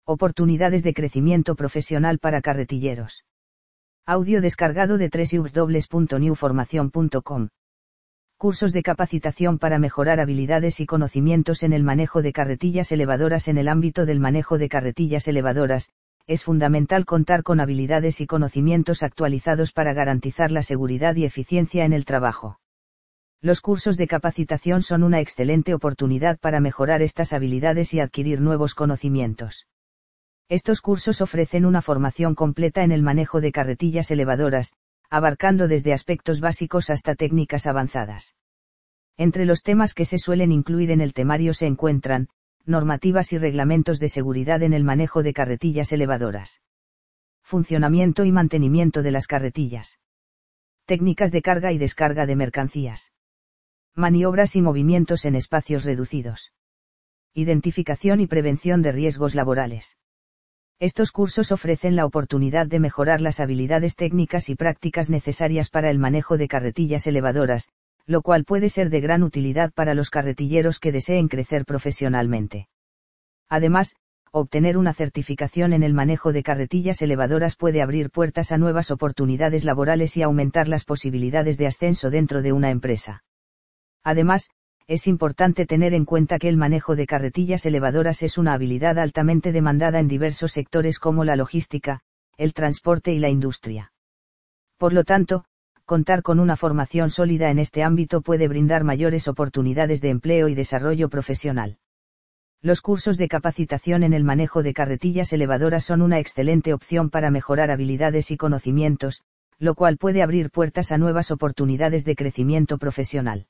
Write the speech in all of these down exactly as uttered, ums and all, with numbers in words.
Oportunidades de crecimiento profesional para carretilleros. Audio descargado de doble u doble u doble u punto new formación punto com. Cursos de capacitación para mejorar habilidades y conocimientos en el manejo de carretillas elevadoras. En el ámbito del manejo de carretillas elevadoras, es fundamental contar con habilidades y conocimientos actualizados para garantizar la seguridad y eficiencia en el trabajo. Los cursos de capacitación son una excelente oportunidad para mejorar estas habilidades y adquirir nuevos conocimientos. Estos cursos ofrecen una formación completa en el manejo de carretillas elevadoras, abarcando desde aspectos básicos hasta técnicas avanzadas. Entre los temas que se suelen incluir en el temario se encuentran, normativas y reglamentos de seguridad en el manejo de carretillas elevadoras. Funcionamiento y mantenimiento de las carretillas. Técnicas de carga y descarga de mercancías. Maniobras y movimientos en espacios reducidos. Identificación y prevención de riesgos laborales. Estos cursos ofrecen la oportunidad de mejorar las habilidades técnicas y prácticas necesarias para el manejo de carretillas elevadoras, lo cual puede ser de gran utilidad para los carretilleros que deseen crecer profesionalmente. Además, obtener una certificación en el manejo de carretillas elevadoras puede abrir puertas a nuevas oportunidades laborales y aumentar las posibilidades de ascenso dentro de una empresa. Además, es importante tener en cuenta que el manejo de carretillas elevadoras es una habilidad altamente demandada en diversos sectores como la logística, el transporte y la industria. Por lo tanto, contar con una formación sólida en este ámbito puede brindar mayores oportunidades de empleo y desarrollo profesional. Los cursos de capacitación en el manejo de carretillas elevadoras son una excelente opción para mejorar habilidades y conocimientos, lo cual puede abrir puertas a nuevas oportunidades de crecimiento profesional.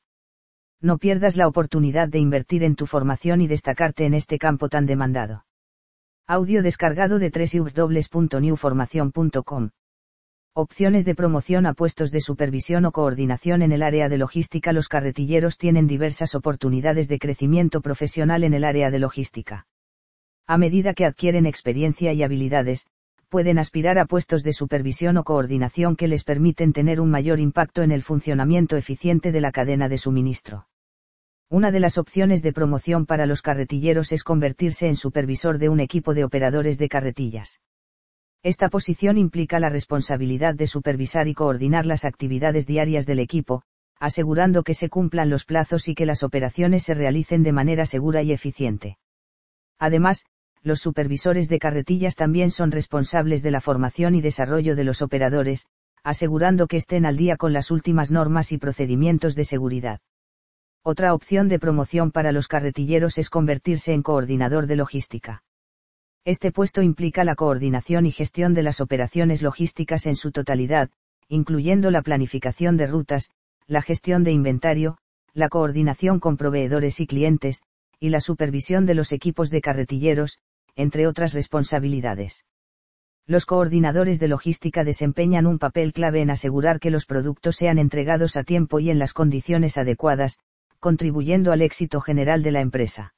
No pierdas la oportunidad de invertir en tu formación y destacarte en este campo tan demandado. Audio descargado de doble u doble u doble u punto new formación punto com. Opciones de promoción a puestos de supervisión o coordinación en el área de logística. Los carretilleros tienen diversas oportunidades de crecimiento profesional en el área de logística. A medida que adquieren experiencia y habilidades, pueden aspirar a puestos de supervisión o coordinación que les permiten tener un mayor impacto en el funcionamiento eficiente de la cadena de suministro. Una de las opciones de promoción para los carretilleros es convertirse en supervisor de un equipo de operadores de carretillas. Esta posición implica la responsabilidad de supervisar y coordinar las actividades diarias del equipo, asegurando que se cumplan los plazos y que las operaciones se realicen de manera segura y eficiente. Además, los supervisores de carretillas también son responsables de la formación y desarrollo de los operadores, asegurando que estén al día con las últimas normas y procedimientos de seguridad. Otra opción de promoción para los carretilleros es convertirse en coordinador de logística. Este puesto implica la coordinación y gestión de las operaciones logísticas en su totalidad, incluyendo la planificación de rutas, la gestión de inventario, la coordinación con proveedores y clientes, y la supervisión de los equipos de carretilleros, entre otras responsabilidades. Los coordinadores de logística desempeñan un papel clave en asegurar que los productos sean entregados a tiempo y en las condiciones adecuadas, contribuyendo al éxito general de la empresa.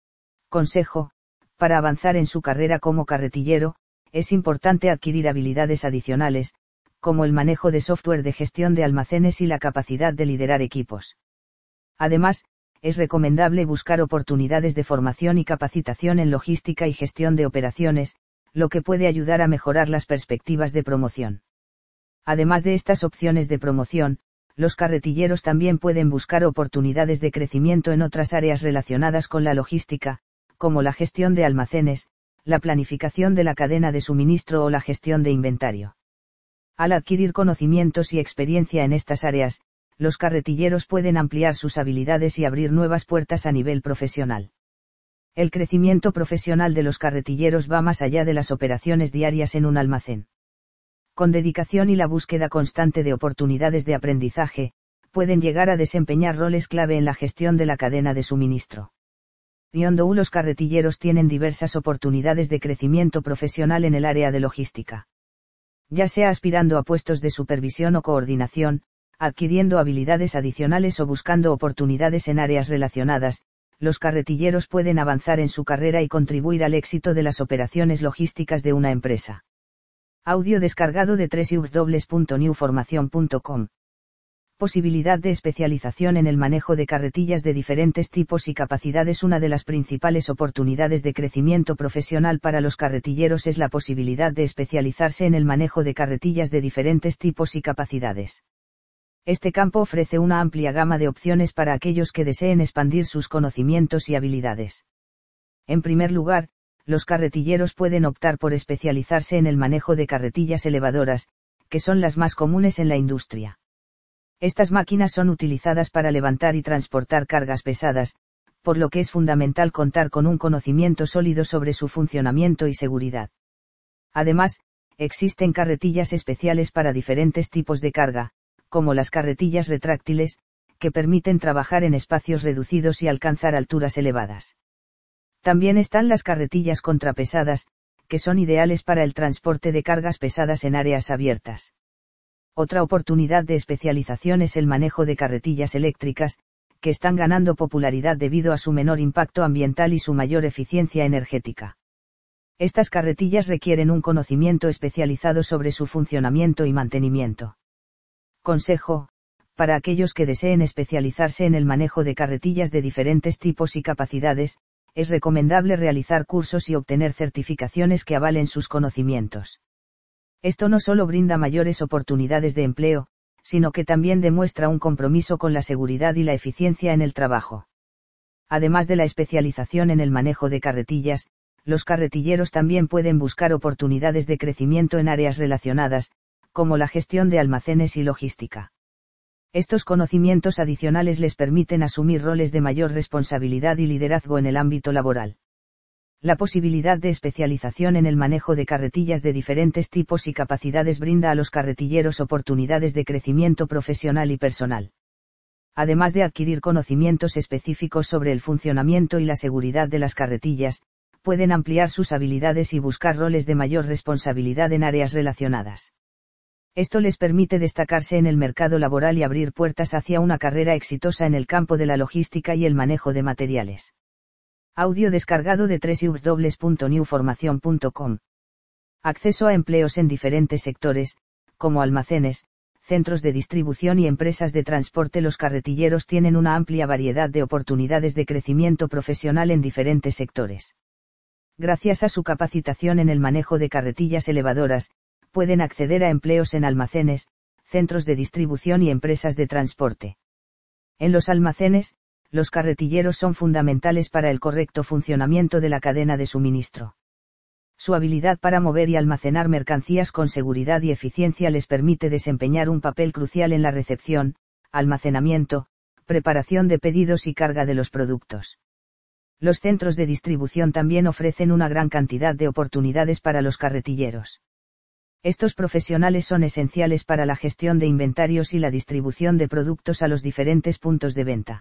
Consejo: para avanzar en su carrera como carretillero, es importante adquirir habilidades adicionales, como el manejo de software de gestión de almacenes y la capacidad de liderar equipos. Además, es recomendable buscar oportunidades de formación y capacitación en logística y gestión de operaciones, lo que puede ayudar a mejorar las perspectivas de promoción. Además de estas opciones de promoción, los carretilleros también pueden buscar oportunidades de crecimiento en otras áreas relacionadas con la logística, como la gestión de almacenes, la planificación de la cadena de suministro o la gestión de inventario. Al adquirir conocimientos y experiencia en estas áreas, los carretilleros pueden ampliar sus habilidades y abrir nuevas puertas a nivel profesional. El crecimiento profesional de los carretilleros va más allá de las operaciones diarias en un almacén. Con dedicación y la búsqueda constante de oportunidades de aprendizaje, pueden llegar a desempeñar roles clave en la gestión de la cadena de suministro. Yondou Los carretilleros tienen diversas oportunidades de crecimiento profesional en el área de logística. Ya sea aspirando a puestos de supervisión o coordinación, adquiriendo habilidades adicionales o buscando oportunidades en áreas relacionadas, los carretilleros pueden avanzar en su carrera y contribuir al éxito de las operaciones logísticas de una empresa. Audio descargado de doble u doble u doble u punto new formación punto com. Posibilidad de especialización en el manejo de carretillas de diferentes tipos y capacidades. Una de las principales oportunidades de crecimiento profesional para los carretilleros es la posibilidad de especializarse en el manejo de carretillas de diferentes tipos y capacidades. Este campo ofrece una amplia gama de opciones para aquellos que deseen expandir sus conocimientos y habilidades. En primer lugar, los carretilleros pueden optar por especializarse en el manejo de carretillas elevadoras, que son las más comunes en la industria. Estas máquinas son utilizadas para levantar y transportar cargas pesadas, por lo que es fundamental contar con un conocimiento sólido sobre su funcionamiento y seguridad. Además, existen carretillas especiales para diferentes tipos de carga, como las carretillas retráctiles, que permiten trabajar en espacios reducidos y alcanzar alturas elevadas. También están las carretillas contrapesadas, que son ideales para el transporte de cargas pesadas en áreas abiertas. Otra oportunidad de especialización es el manejo de carretillas eléctricas, que están ganando popularidad debido a su menor impacto ambiental y su mayor eficiencia energética. Estas carretillas requieren un conocimiento especializado sobre su funcionamiento y mantenimiento. Consejo: para aquellos que deseen especializarse en el manejo de carretillas de diferentes tipos y capacidades, es recomendable realizar cursos y obtener certificaciones que avalen sus conocimientos. Esto no solo brinda mayores oportunidades de empleo, sino que también demuestra un compromiso con la seguridad y la eficiencia en el trabajo. Además de la especialización en el manejo de carretillas, los carretilleros también pueden buscar oportunidades de crecimiento en áreas relacionadas, como la gestión de almacenes y logística. Estos conocimientos adicionales les permiten asumir roles de mayor responsabilidad y liderazgo en el ámbito laboral. La posibilidad de especialización en el manejo de carretillas de diferentes tipos y capacidades brinda a los carretilleros oportunidades de crecimiento profesional y personal. Además de adquirir conocimientos específicos sobre el funcionamiento y la seguridad de las carretillas, pueden ampliar sus habilidades y buscar roles de mayor responsabilidad en áreas relacionadas. Esto les permite destacarse en el mercado laboral y abrir puertas hacia una carrera exitosa en el campo de la logística y el manejo de materiales. Audio descargado de doble u doble u doble u punto new formación punto com. Acceso a empleos en diferentes sectores, como almacenes, centros de distribución y empresas de transporte. Los carretilleros tienen una amplia variedad de oportunidades de crecimiento profesional en diferentes sectores. Gracias a su capacitación en el manejo de carretillas elevadoras, pueden acceder a empleos en almacenes, centros de distribución y empresas de transporte. En los almacenes, los carretilleros son fundamentales para el correcto funcionamiento de la cadena de suministro. Su habilidad para mover y almacenar mercancías con seguridad y eficiencia les permite desempeñar un papel crucial en la recepción, almacenamiento, preparación de pedidos y carga de los productos. Los centros de distribución también ofrecen una gran cantidad de oportunidades para los carretilleros. Estos profesionales son esenciales para la gestión de inventarios y la distribución de productos a los diferentes puntos de venta.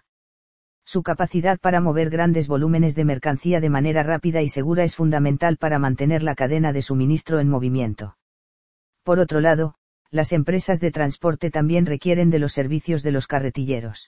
Su capacidad para mover grandes volúmenes de mercancía de manera rápida y segura es fundamental para mantener la cadena de suministro en movimiento. Por otro lado, las empresas de transporte también requieren de los servicios de los carretilleros.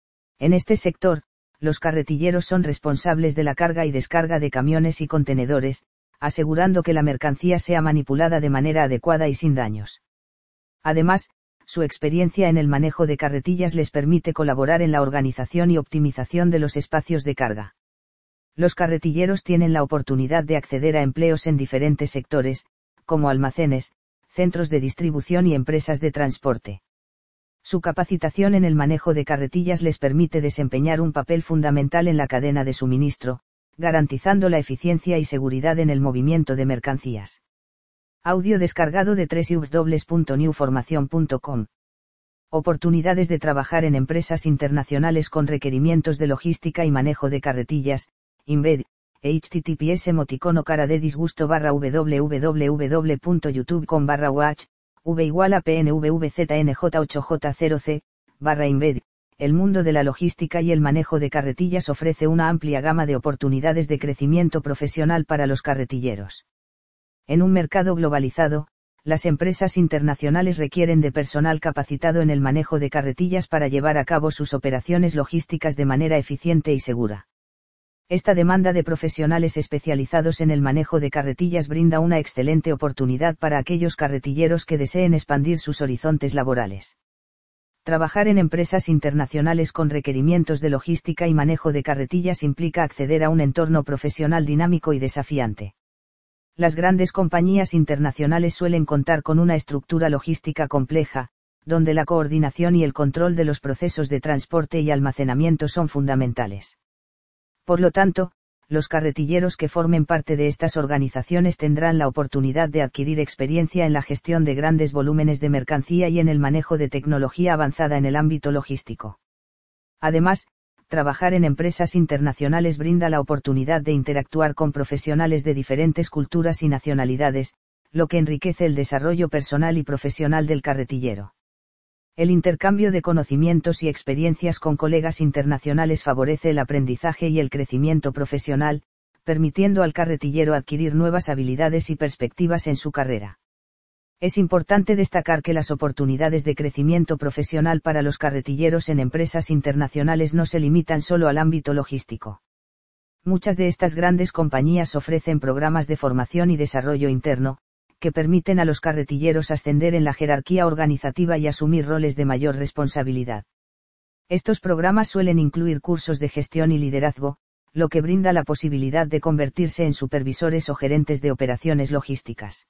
En este sector, los carretilleros son responsables de la carga y descarga de camiones y contenedores, asegurando que la mercancía sea manipulada de manera adecuada y sin daños. Además, su experiencia en el manejo de carretillas les permite colaborar en la organización y optimización de los espacios de carga. Los carretilleros tienen la oportunidad de acceder a empleos en diferentes sectores, como almacenes, centros de distribución y empresas de transporte. Su capacitación en el manejo de carretillas les permite desempeñar un papel fundamental en la cadena de suministro, garantizando la eficiencia y seguridad en el movimiento de mercancías. Audio descargado de doble u doble u doble u punto new formación punto com. Oportunidades de trabajar en empresas internacionales con requerimientos de logística y manejo de carretillas, Embed, https emoticono cara de disgusto barra www punto youtube punto com barra watch, v igual a pnvvznj ocho j cero c, barra Embed. El mundo de la logística y el manejo de carretillas ofrece una amplia gama de oportunidades de crecimiento profesional para los carretilleros. En un mercado globalizado, las empresas internacionales requieren de personal capacitado en el manejo de carretillas para llevar a cabo sus operaciones logísticas de manera eficiente y segura. Esta demanda de profesionales especializados en el manejo de carretillas brinda una excelente oportunidad para aquellos carretilleros que deseen expandir sus horizontes laborales. Trabajar en empresas internacionales con requerimientos de logística y manejo de carretillas implica acceder a un entorno profesional dinámico y desafiante. Las grandes compañías internacionales suelen contar con una estructura logística compleja, donde la coordinación y el control de los procesos de transporte y almacenamiento son fundamentales. Por lo tanto, los carretilleros que formen parte de estas organizaciones tendrán la oportunidad de adquirir experiencia en la gestión de grandes volúmenes de mercancía y en el manejo de tecnología avanzada en el ámbito logístico. Además, trabajar en empresas internacionales brinda la oportunidad de interactuar con profesionales de diferentes culturas y nacionalidades, lo que enriquece el desarrollo personal y profesional del carretillero. El intercambio de conocimientos y experiencias con colegas internacionales favorece el aprendizaje y el crecimiento profesional, permitiendo al carretillero adquirir nuevas habilidades y perspectivas en su carrera. Es importante destacar que las oportunidades de crecimiento profesional para los carretilleros en empresas internacionales no se limitan solo al ámbito logístico. Muchas de estas grandes compañías ofrecen programas de formación y desarrollo interno, que permiten a los carretilleros ascender en la jerarquía organizativa y asumir roles de mayor responsabilidad. Estos programas suelen incluir cursos de gestión y liderazgo, lo que brinda la posibilidad de convertirse en supervisores o gerentes de operaciones logísticas.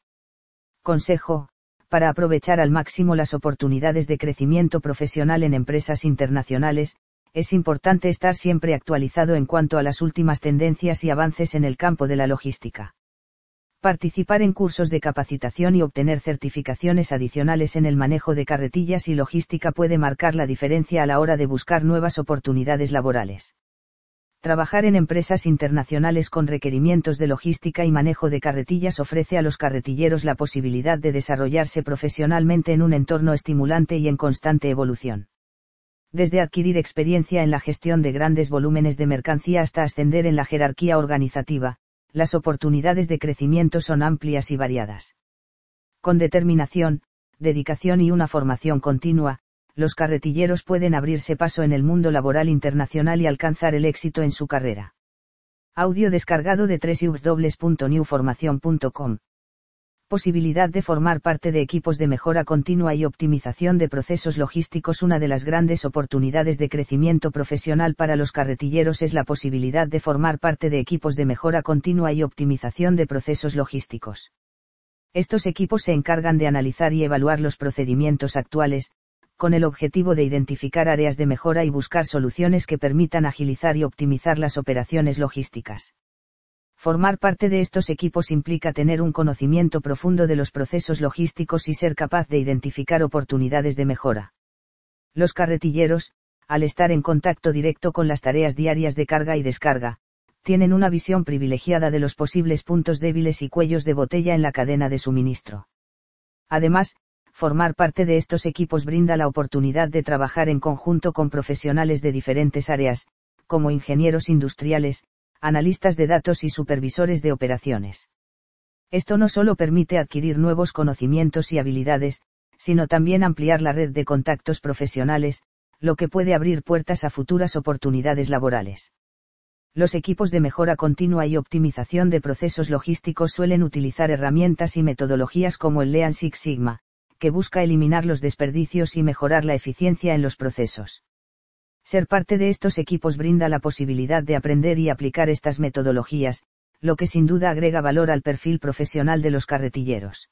Consejo: para aprovechar al máximo las oportunidades de crecimiento profesional en empresas internacionales, es importante estar siempre actualizado en cuanto a las últimas tendencias y avances en el campo de la logística. Participar en cursos de capacitación y obtener certificaciones adicionales en el manejo de carretillas y logística puede marcar la diferencia a la hora de buscar nuevas oportunidades laborales. Trabajar en empresas internacionales con requerimientos de logística y manejo de carretillas ofrece a los carretilleros la posibilidad de desarrollarse profesionalmente en un entorno estimulante y en constante evolución. Desde adquirir experiencia en la gestión de grandes volúmenes de mercancía hasta ascender en la jerarquía organizativa, las oportunidades de crecimiento son amplias y variadas. Con determinación, dedicación y una formación continua, los carretilleros pueden abrirse paso en el mundo laboral internacional y alcanzar el éxito en su carrera. Audio descargado de doble u doble u doble u punto new formación punto com. Posibilidad de formar parte de equipos de mejora continua y optimización de procesos logísticos. Una de las grandes oportunidades de crecimiento profesional para los carretilleros es la posibilidad de formar parte de equipos de mejora continua y optimización de procesos logísticos. Estos equipos se encargan de analizar y evaluar los procedimientos actuales, con el objetivo de identificar áreas de mejora y buscar soluciones que permitan agilizar y optimizar las operaciones logísticas. Formar parte de estos equipos implica tener un conocimiento profundo de los procesos logísticos y ser capaz de identificar oportunidades de mejora. Los carretilleros, al estar en contacto directo con las tareas diarias de carga y descarga, tienen una visión privilegiada de los posibles puntos débiles y cuellos de botella en la cadena de suministro. Además, formar parte de estos equipos brinda la oportunidad de trabajar en conjunto con profesionales de diferentes áreas, como ingenieros industriales, analistas de datos y supervisores de operaciones. Esto no solo permite adquirir nuevos conocimientos y habilidades, sino también ampliar la red de contactos profesionales, lo que puede abrir puertas a futuras oportunidades laborales. Los equipos de mejora continua y optimización de procesos logísticos suelen utilizar herramientas y metodologías como el Lean Six Sigma, que busca eliminar los desperdicios y mejorar la eficiencia en los procesos. Ser parte de estos equipos brinda la posibilidad de aprender y aplicar estas metodologías, lo que sin duda agrega valor al perfil profesional de los carretilleros.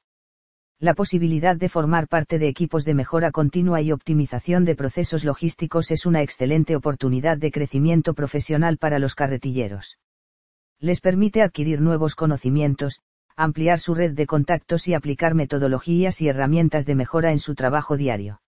La posibilidad de formar parte de equipos de mejora continua y optimización de procesos logísticos es una excelente oportunidad de crecimiento profesional para los carretilleros. Les permite adquirir nuevos conocimientos, ampliar su red de contactos y aplicar metodologías y herramientas de mejora en su trabajo diario.